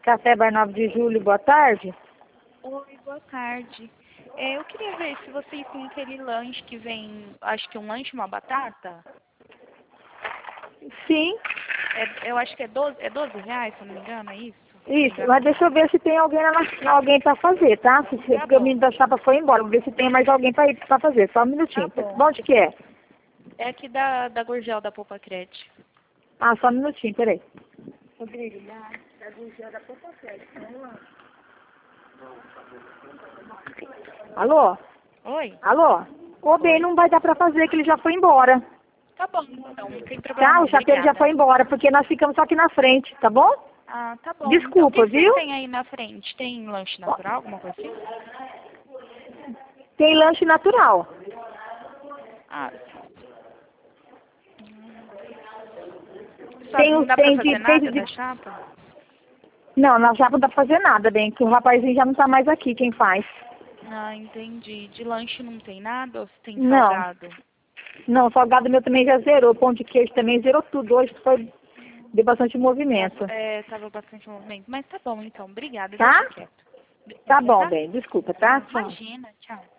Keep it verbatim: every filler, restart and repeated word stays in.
Café Bar nove de Julho, boa tarde. Oi, boa tarde. É, eu queria ver se vocês têm aquele lanche que vem, acho que um lanche e uma batata. Sim. É, eu acho que é doze, é doze reais, se eu não me engano, é isso? Isso, mas deixa eu ver se tem alguém lá, alguém pra fazer, tá? Se, se, Tá porque o bom. menino da chapa foi embora, vou ver se tem mais alguém pra, ir, pra fazer, só um minutinho. Tá bom. Onde que é? É aqui da, da Gurgel, da Poupa Crédito. Ah, só um minutinho, peraí. Rodrigo. Da Gurgel da Poupa Crédito, vamos lá. Alô? Oi? Alô? Ô, bem, Oi? não vai dar pra fazer, que ele já foi embora. Tá bom, então, não tem problema Tá? não, O chapeiro já obrigada. foi embora, porque nós ficamos só aqui na frente, tá bom? Ah, tá bom. Então, o Desculpa, que, que vocês viu? têm aí na frente? Tem lanche natural, alguma coisa assim? Tem lanche natural. Ah, só Tem, não os- dá pra tem, fazer de, tem nada de, da chapa? Não, na chapa não dá pra fazer nada, bem, que o rapazinho já não tá mais aqui, quem faz. Ah, entendi. De lanche não tem nada ou tem Não. salgado? Não, o salgado meu também já zerou, pão de queijo também zerou tudo. Hoje foi, deu bastante movimento. Tava, é, tava bastante movimento. Mas tá bom, então. Obrigada. Tá? Deixa quieto. Tá Obrigada, bom, tá? bem, desculpa, tá? Tchau. Imagina. Tchau.